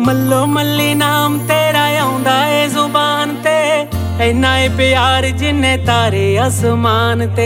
ਮੱਲੋ ਮੱਲੀ ਨਾਮ ਤੇਰਾ ਆਉਂਦਾ ਏ ਜ਼ੁਬਾਨ ਤੇ, ਐਨਾ ਏ ਪਿਆਰ ਜਿੰਨੇ ਤਾਰੇ ਅਸਮਾਨ ਤੇ।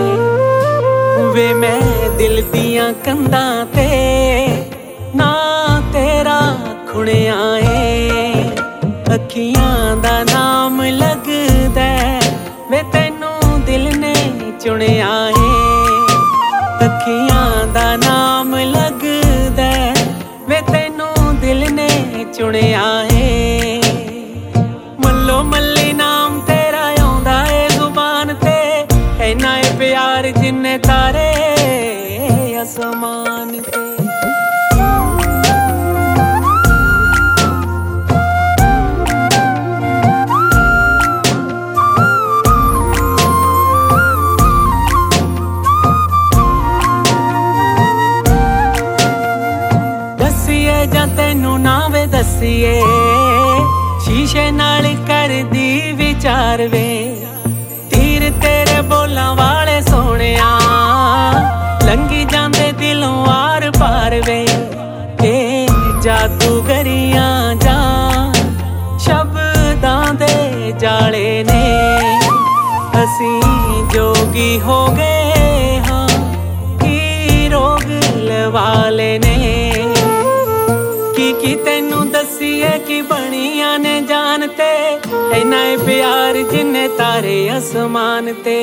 ਵੇ ਮੈਂ ਦਿਲ ਦੀਆਂ ਕੰਧਾਂ ਤੇ ਨਾ ਤੇਰਾ ਖੁਣਿਆ ਏ, ਅੱਖੀਆਂ ਦਾ ਨਾਮ ਲੱਗਦਾ ਵੇ ਤੈਨੂੰ ਦਿਲ ਨੇ ਚੁਣਿਆ ਏ, ਅੱਖੀਆਂ ਦਾ ਨਾਮ ਲੱਗਦਾ ਵੇ ਤੈਨੂੰ ਦਿਲ ਨੇ ਚੁਣਿਆ ਏ। ਮੱਲੋ ਮੱਲੀ ਨਾਮ ਤੇਰਾ ਆਉਂਦਾ ਏ ਜ਼ੁਬਾਨ ਤੇ, ਐਨਾ ਏ ਪਿਆਰ ਜਿੰਨੇ ਤਾਰੇ ਅਸਮਾਨ ਤੇ। ਜਾਂ ਤੈਨੂੰ ਨਾ ਵੇ ਦਸੀਏ, ਸ਼ੀਸ਼ੇ ਨਾਲ ਕਰਦੀ ਵਿਚਾਰ ਵੇ, ਤੀਰ ਤੇਰੇ ਬੋਲਾਂ ਵਾਲੇ ਸੋਹਣਿਆ ਲੰਘੀ ਜਾਂਦੇ ਦਿਲੋਂ ਆਰ ਪਾਰ ਵੇ। ਇਹ ਜਾਦੂਗਰੀਆਂ ਜਾਂ ਸ਼ਬਦਾਂ ਦੇ ਜਾਲੇ ਨੇ, ਅਸੀਂ ਜੋਗੀ ਹੋ ਗਏ ਹਾਂ ਕੀ ਰੋਗ ਲਵਾਲੇ ਨੇ। ਕੀ ਤੈਨੂੰ ਦਸੀਏ ਕੀ ਬਣੀਆਂ ਨੇ ਜਾਨ ਤੇ, ਐਨਾ ਏ ਪਿਆਰ ਜਿੰਨੇ ਤਾਰੇ ਅਸਮਾਨ ਤੇ।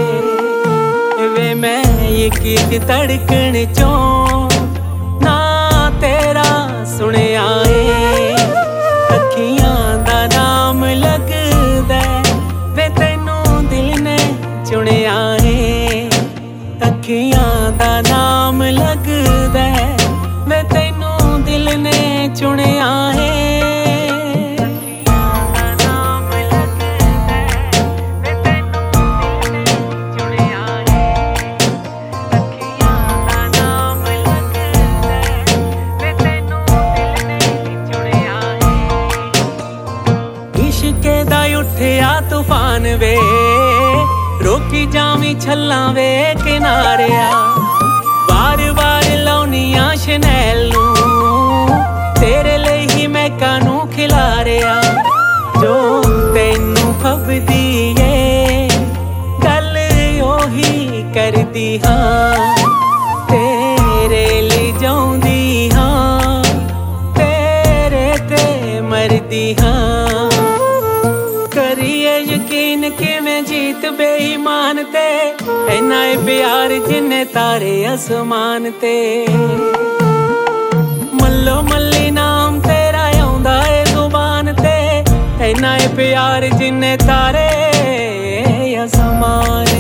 ਵੇ ਮੈਂ ਇੱਕ ਇੱਕ ਧੜਕਣ ਚੋਂ ਨਾ ਤੇਰਾ ਸੁਣਿਆ ਏ, ਅੱਖੀਆਂ ਦਾ ਨਾਮ ਲੱਗਦਾ ਵੇ ਤੈਨੂੰ ਦਿਲ ਨੇ ਚੁਣਿਆ ਏ, ਅੱਖੀਆਂ ਦਾ ਨਾਮ ਲੱਗਦਾ ਵੇ ਤੈਨੂੰ ਦਿਲ ਨੇ ਚੁਣਿਆ ਏ। ਇਸ਼ਕੇ ਦਾ ਉੱਠਿਆ ਤੂਫਾਨ ਵੇ, ਰੋਕੀ ਜਾਵੀਂ ਛੱਲਾਂ ਵੇ ਕਿਨਾਰਿਆ, ਵਾਰ ਵਾਰ ਲਾਉਣੀਆਂ ਸ਼ਨੈਲ ਨੂੰ ਤੇਰੇ ਲਈ ਹੀ ਮੈਂ ਕਾਨੂੰ ਖਿਲਾਰਿਆ। ਜੋ ਤੈਨੂੰ ਫੱਬਦੀ ਏ ਗੱਲ ਉਹੀ ਕਰਦੀ ਹਾਂ, ਤੇਰੇ ਲਈ ਜਾਉਂਦੀ ਹਾਂ ਤੇਰੇ ਤੇ ਮਰਦੀ ਹਾਂ। ਕਰੀਏ ਯਕੀਨ ਕਿਵੇਂ ਜੀਤ ਬੇਈਮਾਨ ਤੇ, ਐਨਾ ਏ ਪਿਆਰ ਜਿੰਨੇ ਤਾਰੇ ਅਸਮਾਨ ਤੇ। ਮੱਲੋ ਮੱਲੀ ਨਾਮ ਤੇਰਾ ਆਉਂਦਾ ਏ ਜ਼ੁਬਾਨ ਤੇ, ਐਨਾ ਏ ਪਿਆਰ ਜਿੰਨੇ ਤਾਰੇ ਅਸਮਾਨ